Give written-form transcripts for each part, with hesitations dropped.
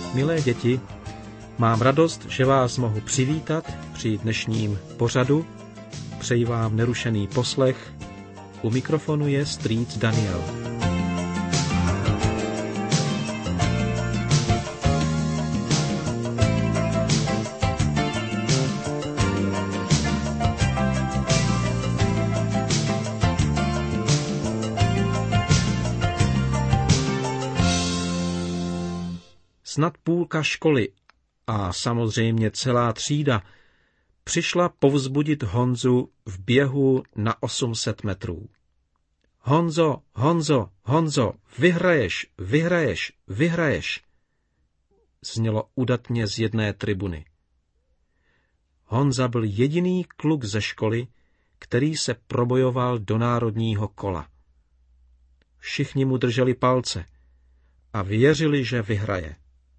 Milé děti, mám radost, že vás mohu přivítat při dnešním pořadu. Přeji vám nerušený poslech. U mikrofonu je strýc Daniel. Snad půlka školy a samozřejmě celá třída přišla povzbudit Honzu v běhu na 800 metrů. Honzo, Honzo, Honzo, vyhraješ, vyhraješ, vyhraješ, znělo udatně z jedné tribuny. Honza byl jediný kluk ze školy, který se probojoval do národního kola. Všichni mu drželi palce a věřili, že vyhraje.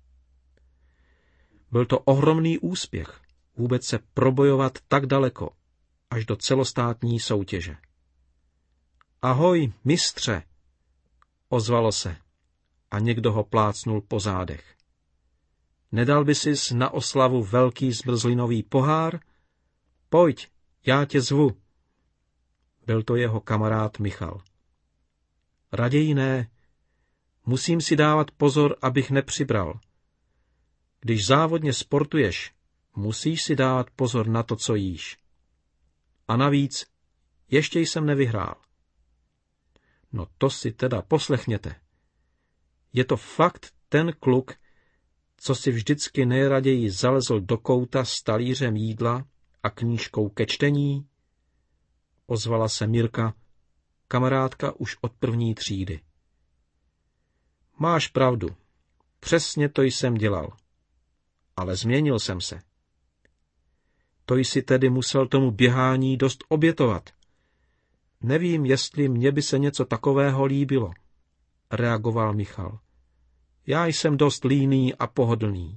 Byl to ohromný úspěch vůbec se probojovat tak daleko, až do celostátní soutěže. Ahoj, mistře, ozvalo se a někdo ho plácnul po zádech. Nedal by sis na oslavu velký zmrzlinový pohár? Pojď, já tě zvu. Byl to jeho kamarád Michal. Raději ne, musím si dávat pozor, abych nepřibral. Když závodně sportuješ, musíš si dát pozor na to, co jíš. A navíc, ještě jsem nevyhrál. No to si teda poslechněte. Je to fakt ten kluk, co si vždycky nejraději zalezl do kouta s talířem jídla a knížkou ke čtení? Ozvala se Mirka, kamarádka už od první třídy. Máš pravdu, přesně to jsem dělal. Ale změnil jsem se. To jsi tedy musel tomu běhání dost obětovat. Nevím, jestli mně by se něco takového líbilo, reagoval Michal. Já jsem dost líný a pohodlný.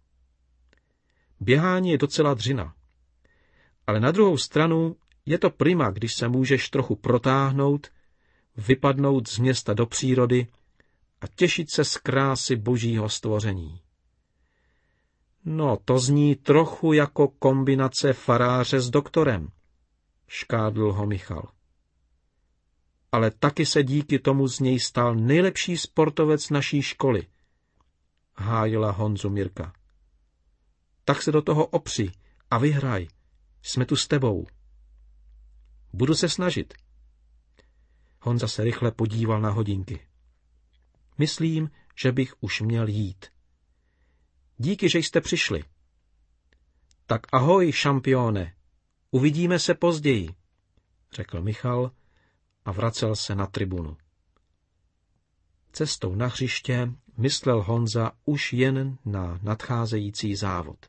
Běhání je docela dřina. Ale na druhou stranu je to prima, když se můžeš trochu protáhnout, vypadnout z města do přírody a těšit se z krásy božího stvoření. No, to zní trochu jako kombinace faráře s doktorem, škádl ho Michal. Ale taky se díky tomu z něj stal nejlepší sportovec naší školy, hájila Honzu Mirka. Tak se do toho opři a vyhraj, jsme tu s tebou. Budu se snažit. Honza se rychle podíval na hodinky. Myslím, že bych už měl jít. Díky, že jste přišli. Tak ahoj, šampione, uvidíme se později, řekl Michal a vracel se na tribunu. Cestou na hřiště myslel Honza už jen na nadcházející závod.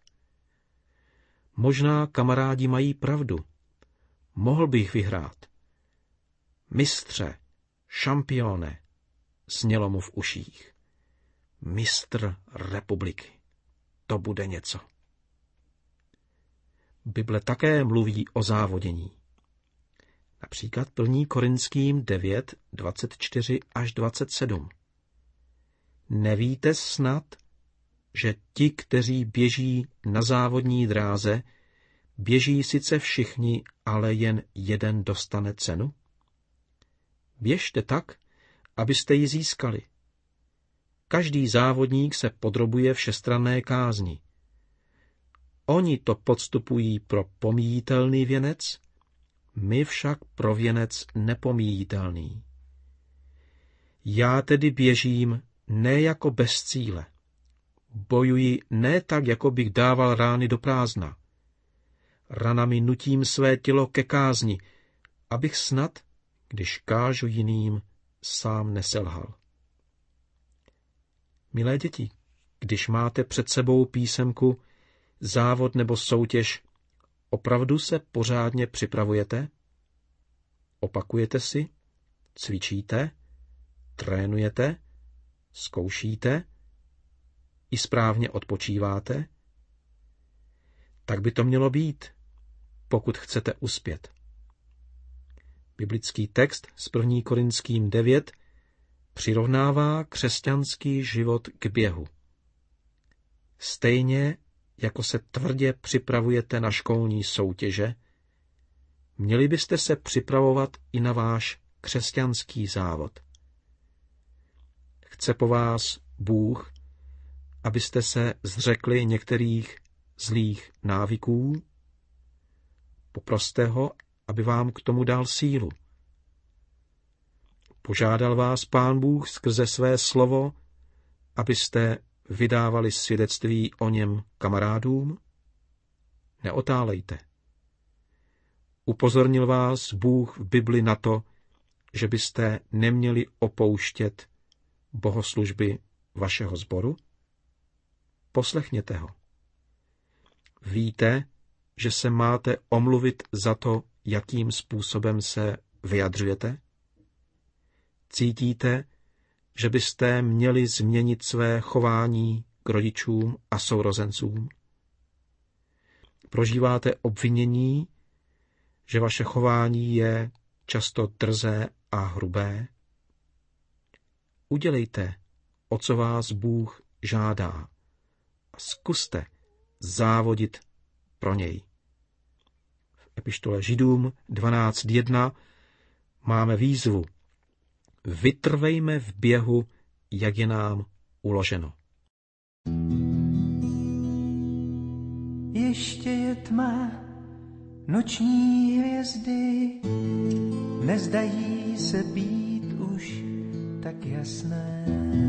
Možná kamarádi mají pravdu. Mohl bych vyhrát. Mistře, šampione, znělo mu v uších. Mistr republiky. To bude něco. Bible také mluví o závodění. Například 1. Korinským 9, 24 až 27. Nevíte snad, že ti, kteří běží na závodní dráze, běží sice všichni, ale jen jeden dostane cenu? Běžte tak, abyste ji získali. Každý závodník se podrobuje všestranné kázni. Oni to podstupují pro pomíjitelný věnec, my však pro věnec nepomíjitelný. Já tedy běžím ne jako bez cíle. Bojuji ne tak, jako bych dával rány do prázdna. Ranami nutím své tělo ke kázni, abych snad, když kážu jiným, sám neselhal. Milé děti, když máte před sebou písemku, závod nebo soutěž, opravdu se pořádně připravujete? Opakujete si? Cvičíte? Trénujete? Zkoušíte? I správně odpočíváte? Tak by to mělo být, pokud chcete uspět. Biblický text z 1. Korinským 9 přirovnává křesťanský život k běhu. Stejně jako se tvrdě připravujete na školní soutěže, měli byste se připravovat i na váš křesťanský závod. Chce po vás Bůh, abyste se zřekli některých zlých návyků? Poproste ho, aby vám k tomu dal sílu. Požádal vás Pán Bůh skrze své slovo, abyste vydávali svědectví o něm kamarádům? Neotálejte. Upozornil vás Bůh v Bibli na to, že byste neměli opouštět bohoslužby vašeho sboru? Poslechněte ho. Víte, že se máte omluvit za to, jakým způsobem se vyjadřujete? Cítíte, že byste měli změnit své chování k rodičům a sourozencům? Prožíváte obvinění, že vaše chování je často drzé a hrubé? Udělejte, o co vás Bůh žádá, a zkuste závodit pro něj. V epištole Židům 12.1 máme výzvu: vytrvejme v běhu, jak je nám uloženo. Ještě je tma, noční hvězdy nezdají se být už tak jasné.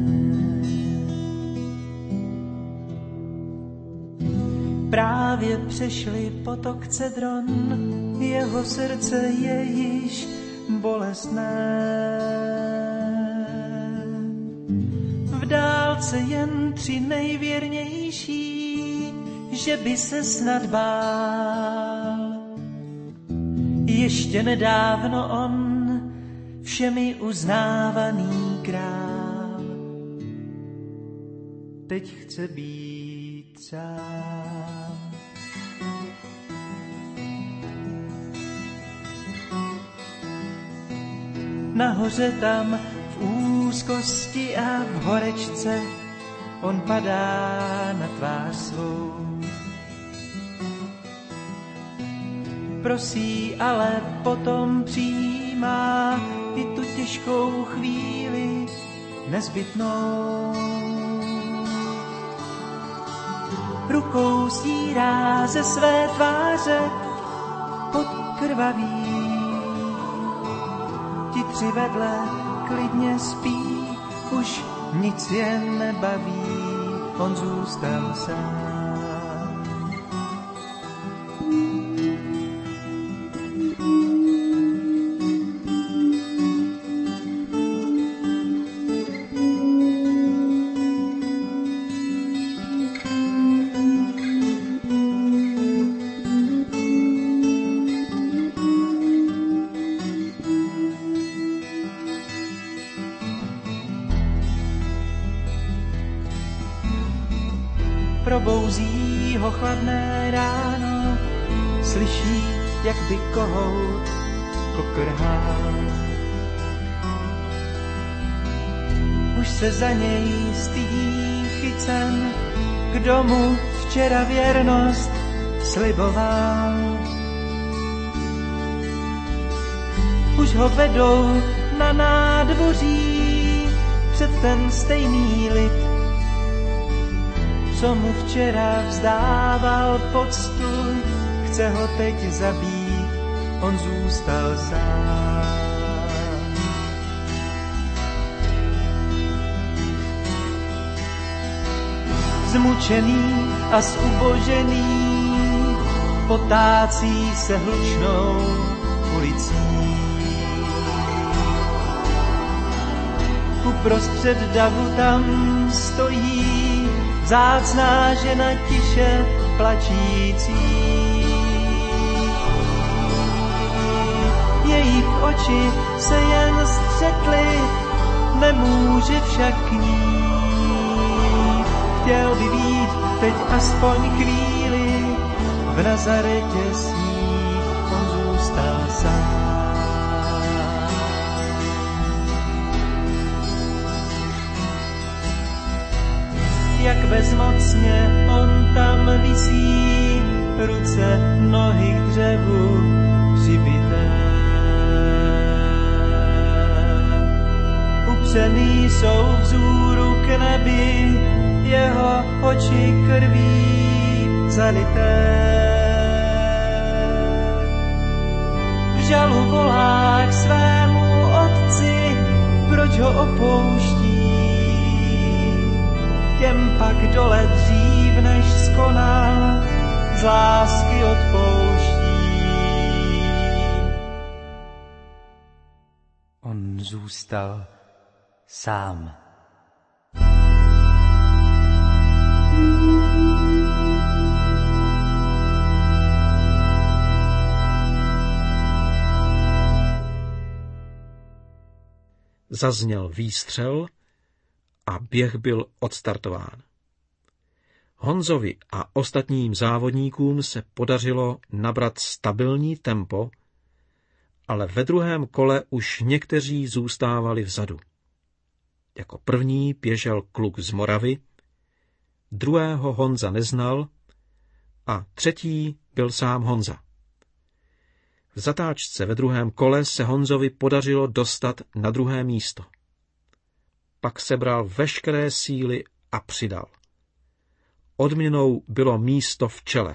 Právě přešli potok Cedron, jeho srdce je již bolestné. V dálce jen 3 nejvěrnější, že by se snad bál. Ještě nedávno on, všemi uznávaný král, teď chce být sám. Nahoře tam v úzkosti a v horečce on padá na tvář svou. Prosí, ale potom přijímá i tu těžkou chvíli nezbytnou. Rukou stírá ze své tváře pod krvavý. Ti 3 vedle klidně spí, už nic je nebaví, on zůstal sám. Probouzí ho chladné ráno, slyší, jak by kohout kokrhá. Už se za něj stydí chycen, kdo mu včera věrnost sliboval. Už ho vedou na nádvoří před ten stejný lid, co mu včera vzdával poctu, chce ho teď zabít, on zůstal sám. Zmučený a zubožený potácí se hlučnou ulicí. Uprostřed davu tam stojí vzácná žena tiše plačící. Jejich oči se jen střetly, nemůže však k ní. Chtěl by být teď aspoň chvíli v Nazaretě s ní, on zůstal sám. jak bezmocně on tam visí, ruce, nohy k dřevu přibité. Upřený jsou vzůru k nebi, jeho oči krví zalité. V žalu volá k svému otci, proč ho opouští. Těm pak dole dřív, než skonal, z lásky odpouští. On zůstal sám. Zazněl výstřel a běh byl odstartován. Honzovi a ostatním závodníkům se podařilo nabrat stabilní tempo, ale ve druhém kole už někteří zůstávali vzadu. Jako první běžel kluk z Moravy, druhého Honza neznal a třetí byl sám Honza. V zatáčce ve druhém kole se Honzovi podařilo dostat na druhé místo. Pak sebral veškeré síly a přidal. Odměnou bylo místo v čele.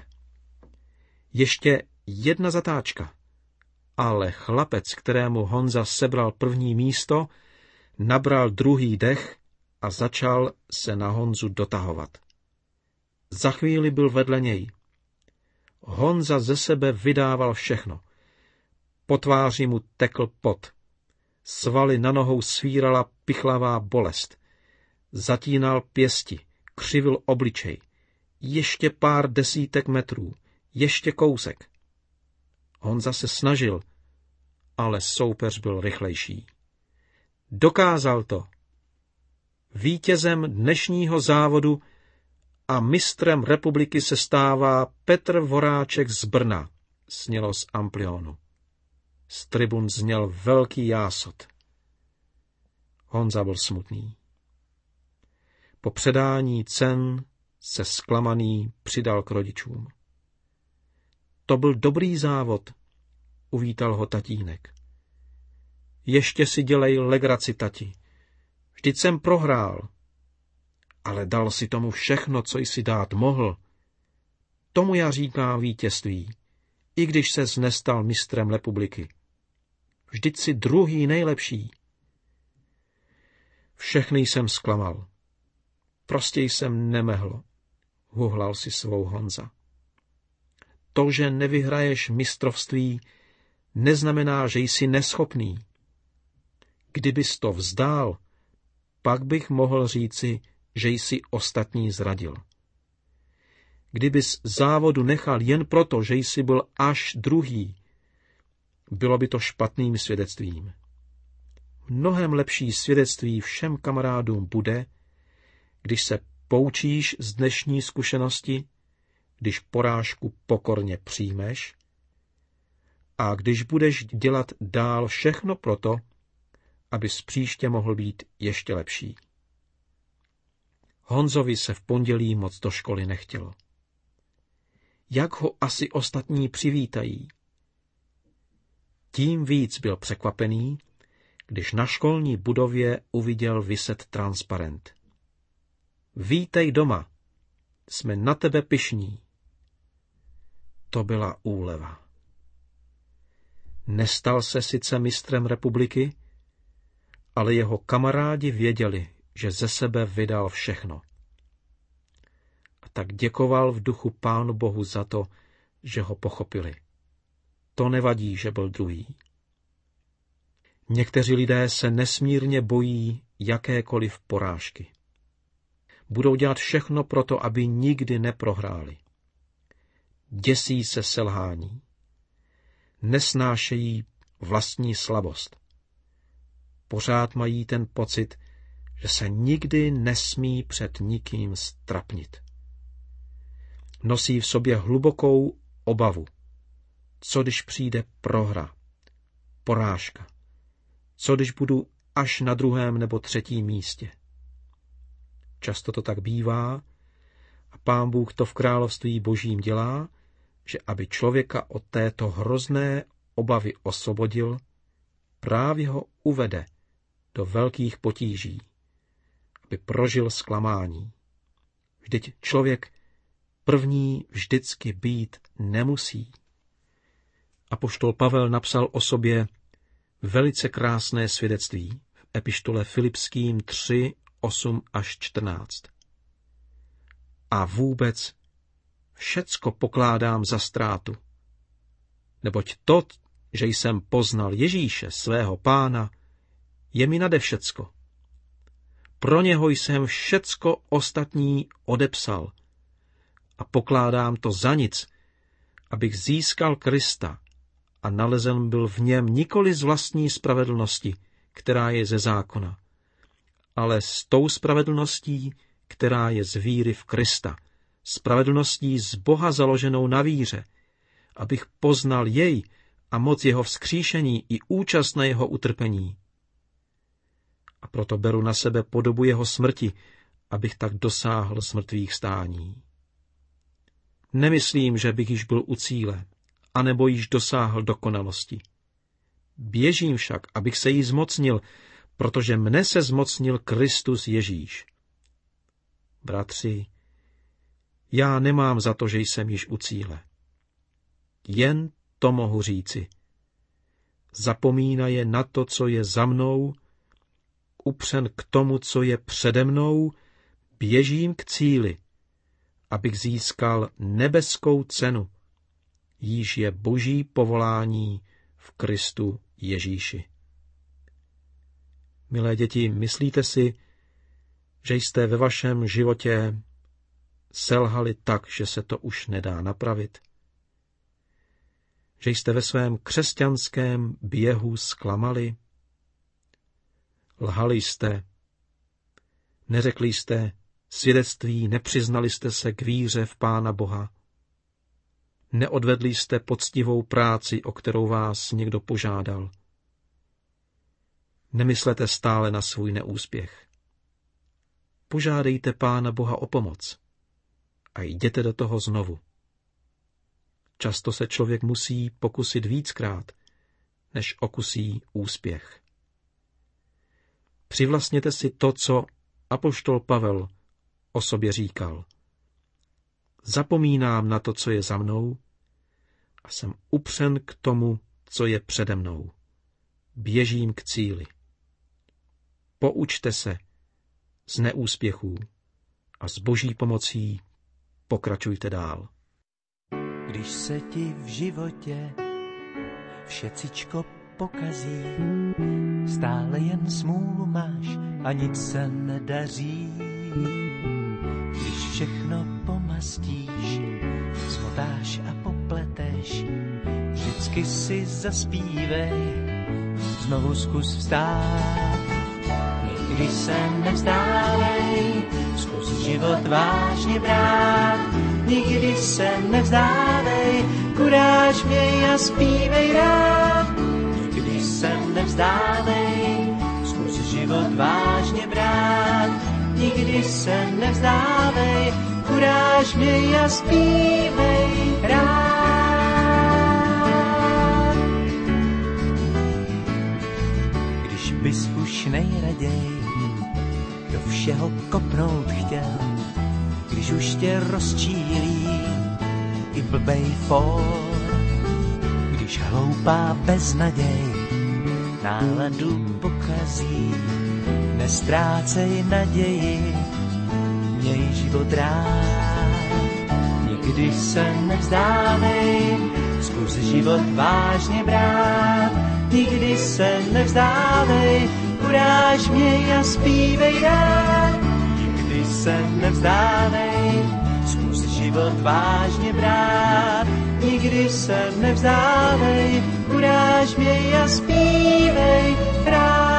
Ještě jedna zatáčka, ale chlapec, kterému Honza sebral první místo, nabral druhý dech a začal se na Honzu dotahovat. Za chvíli byl vedle něj. Honza ze sebe vydával všechno. Po tváři mu tekl pot. Svaly na nohou svírala pichlavá bolest. Zatínal pěsti, křivil obličej. Ještě pár desítek metrů, ještě kousek. Honza se snažil, ale soupeř byl rychlejší. Dokázal to. Vítězem dnešního závodu a mistrem republiky se stává Petr Voráček z Brna, snělo z amplionu. Z tribun zněl velký jásot. Honza byl smutný. Po předání cen se zklamaný přidal k rodičům. To byl dobrý závod, uvítal ho tatínek. Ještě si dělej legraci, tati. Vždyť jsem prohrál. Ale dal si tomu všechno, co jsi dát mohl. Tomu já říkám vítězství, i když ses nestal mistrem republiky. Vždyť si druhý nejlepší. Všechny jsem zklamal. Prostě jsem nemohl, huhlal si svou Honza. To, že nevyhraješ mistrovství, neznamená, že jsi neschopný. Kdybys to vzdál, pak bych mohl říci, že jsi ostatní zradil. Kdybys závodu nechal jen proto, že jsi byl až druhý, bylo by to špatným svědectvím. Mnohem lepší svědectví všem kamarádům bude, když se poučíš z dnešní zkušenosti, když porážku pokorně přijmeš a když budeš dělat dál všechno proto, abys příště mohl být ještě lepší. Honzovi se v pondělí moc do školy nechtělo. Jak ho asi ostatní přivítají? Tím víc byl překvapený, když na školní budově uviděl viset transparent. Vítej doma, jsme na tebe pyšní. To byla úleva. Nestal se sice mistrem republiky, ale jeho kamarádi věděli, že ze sebe vydal všechno. A tak děkoval v duchu Pánu Bohu za to, že ho pochopili. To nevadí, že byl druhý. Někteří lidé se nesmírně bojí jakékoliv porážky. Budou dělat všechno proto, aby nikdy neprohráli. Děsí se selhání. Nesnášejí vlastní slabost. Pořád mají ten pocit, že se nikdy nesmí před nikým ztrapnit. Nosí v sobě hlubokou obavu. Co když přijde prohra, porážka? Co když budu až na druhém nebo třetím místě? Často to tak bývá a Pán Bůh to v království božím dělá, že aby člověka od této hrozné obavy osvobodil, právě ho uvede do velkých potíží, aby prožil zklamání. Vždyť člověk první vždycky být nemusí. Apoštol Pavel napsal o sobě velice krásné svědectví v epištole Filipským 3, 8 až 14. A vůbec všecko pokládám za ztrátu, neboť to, že jsem poznal Ježíše, svého Pána, je mi nade všecko. Pro něho jsem všecko ostatní odepsal a pokládám to za nic, abych získal Krista a nalezen byl v něm nikoli z vlastní spravedlnosti, která je ze zákona, ale s tou spravedlností, která je z víry v Krista, spravedlností z Boha založenou na víře, abych poznal jej a moc jeho vzkříšení i účast na jeho utrpení. A proto beru na sebe podobu jeho smrti, abych tak dosáhl smrtvých stání. Nemyslím, že bych již byl u cíle, anebo již dosáhl dokonalosti. Běžím však, abych se jí zmocnil, protože mne se zmocnil Kristus Ježíš. Bratři, já nemám za to, že jsem již u cíle. Jen to mohu říci. Zapomínaje na to, co je za mnou, upřen k tomu, co je přede mnou, běžím k cíli, abych získal nebeskou cenu, jíž je boží povolání v Kristu Ježíši. Milé děti, myslíte si, že jste ve vašem životě selhali tak, že se to už nedá napravit? Že jste ve svém křesťanském běhu zklamali? Lhali jste, neřekli jste svědectví, nepřiznali jste se k víře v Pána Boha, neodvedli jste poctivou práci, o kterou vás někdo požádal. Nemyslete stále na svůj neúspěch. Požádejte Pána Boha o pomoc a jděte do toho znovu. Často se člověk musí pokusit víckrát, než okusí úspěch. Přivlastněte si to, co apoštol Pavel o sobě říkal. Zapomínám na to, co je za mnou, a jsem upřen k tomu, co je přede mnou. Běžím k cíli. Poučte se z neúspěchů a s boží pomocí pokračujte dál. Když se ti v životě všecičko pokazí, stále jen smůlu máš a nic se nedaří. Když všechno pomastíš, zmotáš a popleteš, vždycky si zaspívej, znovu zkus vstát. Nikdy se nevzdávej, zkus život vážně brát. Nikdy se nevzdávej, kuráž měj a zpívej rád. Nikdy se nevzdávej, zkus život vážně brát. Nikdy se nevzdávej, kuráž měj a zpívej rád. Když bys už nejraději do všeho kopnout chtěl, když už tě rozčílí i blbej fór, když hloupá beznaděj náladu pokazí, nestrácej naději, měj život rád. Nikdy se nevzdávej, zkus život vážně brát. Nikdy se nevzdávej, kuráž měj a zpívej rád. Nikdy se nevzdávej, zkus život vážně brát. Nikdy se nevzdávej, kuráž měj a zpívej rád.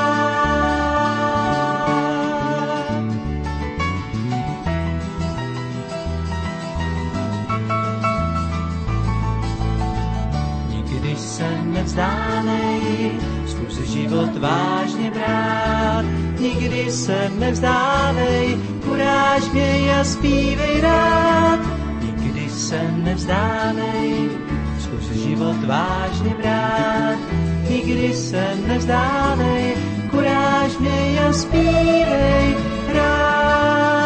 Nikdy se nevzdávej, zkus život vážně brát. nikdy se nevzdávej, kuráž měj a zpívej rád. Nikdy se nevzdávej, zkus život vážně brát. Nikdy se nevzdávej, kuráž měj a zpívej rád.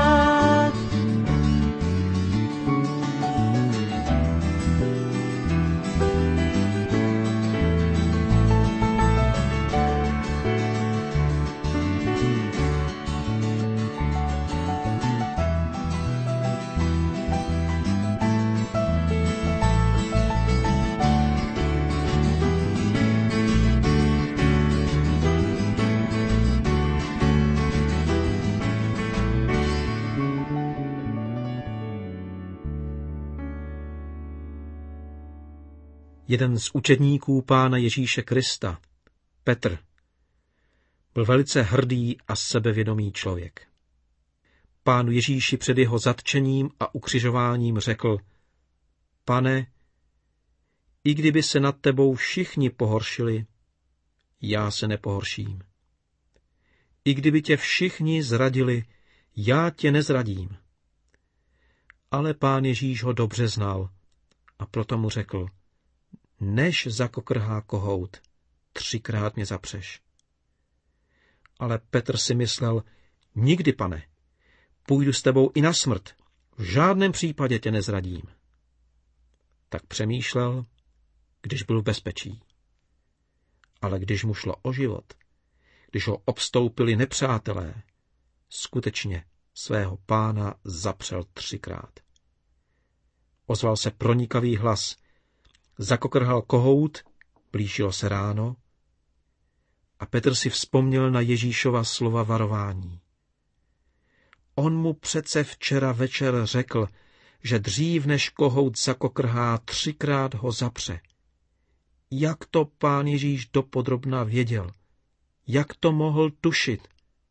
Jeden z učedníků Pána Ježíše Krista, Petr, byl velice hrdý a sebevědomý člověk. Pánu Ježíši před jeho zatčením a ukřižováním řekl: Pane, i kdyby se nad tebou všichni pohoršili, já se nepohorším. I kdyby tě všichni zradili, já tě nezradím. Ale Pán Ježíš ho dobře znal a proto mu řekl: Než zakokrhá kohout, 3krát mě zapřeš. Ale Petr si myslel: Nikdy, Pane, půjdu s tebou i na smrt, v žádném případě tě nezradím. Tak přemýšlel, když byl v bezpečí. Ale když mu šlo o život, když ho obstoupili nepřátelé, skutečně svého Pána zapřel 3krát. Ozval se pronikavý hlas, zakokrhal kohout, blížilo se ráno a Petr si vzpomněl na Ježíšova slova varování. On mu přece včera večer řekl, že dřív než kohout zakokrhá, 3krát ho zapře. Jak to Pán Ježíš dopodrobna věděl? Jak to mohl tušit?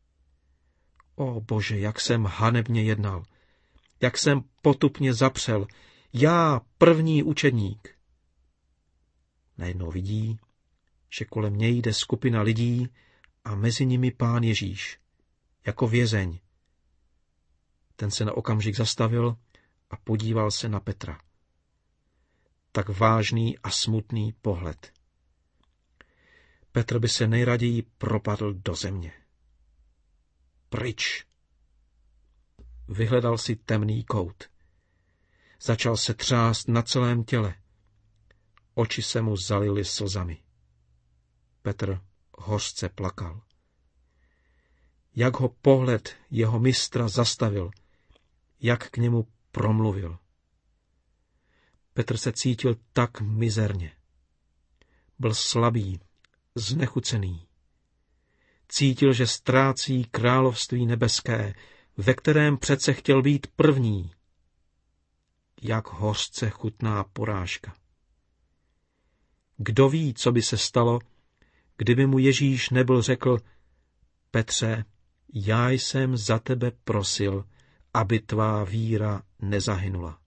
O Bože, jak jsem hanebně jednal, jak jsem potupně zapřel, já, první učedník. Najednou vidí, že kolem něj jde skupina lidí a mezi nimi Pán Ježíš, jako vězeň. Ten se na okamžik zastavil a podíval se na Petra. Tak vážný a smutný pohled. Petr by se nejraději propadl do země. Pryč. Vyhledal si temný kout. Začal se třást na celém těle. Oči se mu zalily slzami. Petr hořce plakal. Jak ho pohled jeho mistra zastavil, jak k němu promluvil. Petr se cítil tak mizerně. Byl slabý, znechucený. Cítil, že ztrácí království nebeské, ve kterém přece chtěl být první. Jak hořce chutná porážka. Kdo ví, co by se stalo, kdyby mu Ježíš nebyl řekl: Petře, já jsem za tebe prosil, aby tvá víra nezahynula.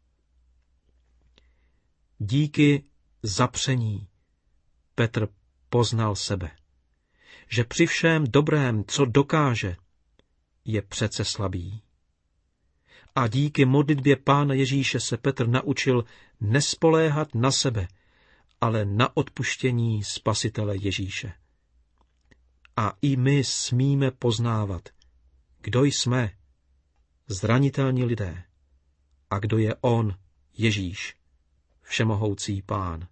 Díky zapření Petr poznal sebe, že při všem dobrém, co dokáže, je přece slabý. A díky modlitbě Pána Ježíše se Petr naučil nespoléhat na sebe, ale na odpuštění Spasitele Ježíše. A i my smíme poznávat, kdo jsme, zranitelní lidé, a kdo je on, Ježíš, všemohoucí Pán.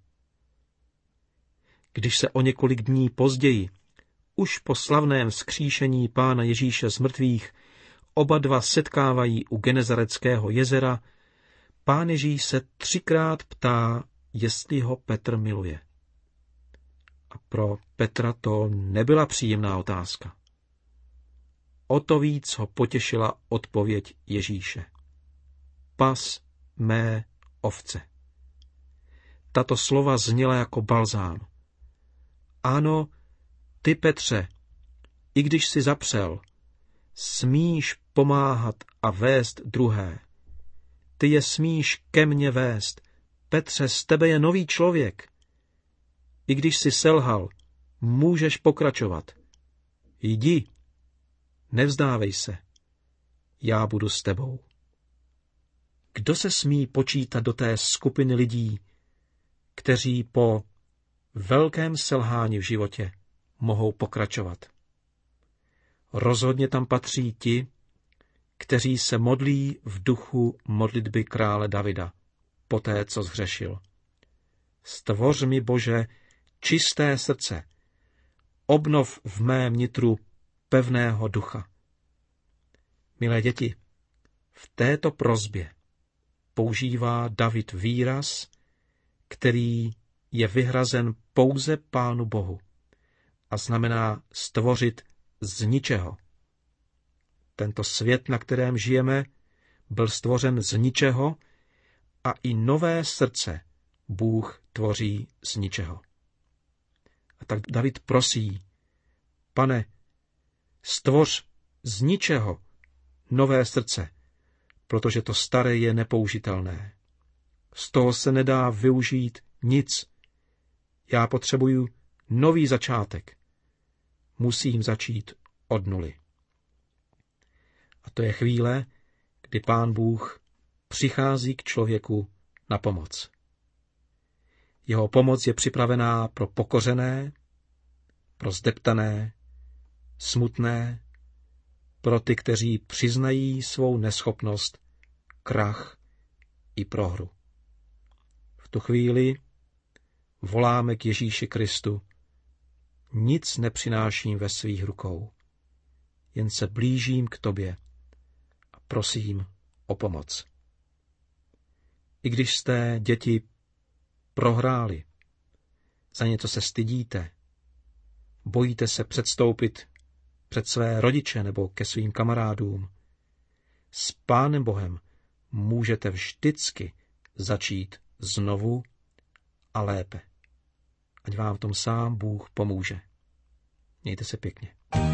Když se o několik dní později, už po slavném vzkříšení Pána Ježíše z mrtvých, oba dva setkávají u Genezareckého jezera, Pán Ježíš se 3krát ptá, jestli ho Petr miluje. A pro Petra to nebyla příjemná otázka. O to víc ho potěšila odpověď Ježíše. Pas mé ovce. Tato slova zněla jako balzám. Ano, ty, Petře, i když jsi zapřel, smíš pomáhat a vést druhé. Ty je smíš ke mně vést. Petře, z tebe je nový člověk. I když jsi selhal, můžeš pokračovat. Jdi nevzdávej se, já budu s tebou. Kdo se smí počítat do té skupiny lidí, kteří po velkém selhání v životě mohou pokračovat? Rozhodně tam patří ti, kteří se modlí v duchu modlitby krále Davida, poté, co zhřešil. Stvoř mi, Bože, čisté srdce, obnov v mém nitru pevného ducha. Milé děti, v této prosbě používá David výraz, který je vyhrazen pouze Pánu Bohu a znamená stvořit z ničeho. Tento svět, na kterém žijeme, byl stvořen z ničeho a i nové srdce Bůh tvoří z ničeho. A tak David prosí, Pane, stvoř z ničeho nové srdce, protože to staré je nepoužitelné. Z toho se nedá využít nic. Já potřebuju nový začátek. Musím začít od nuly. A to je chvíle, kdy Pán Bůh přichází k člověku na pomoc. Jeho pomoc je připravená pro pokořené, pro zdeptané, smutné, pro ty, kteří přiznají svou neschopnost, krach i prohru. V tu chvíli voláme k Ježíši Kristu, nic nepřináším ve svých rukou, jen se blížím k tobě a prosím o pomoc. I když jste, děti, prohráli, za něco se stydíte, bojíte se předstoupit před své rodiče nebo ke svým kamarádům, s Pánem Bohem můžete vždycky začít znovu a lépe. Ať vám v tom sám Bůh pomůže. Mějte se pěkně.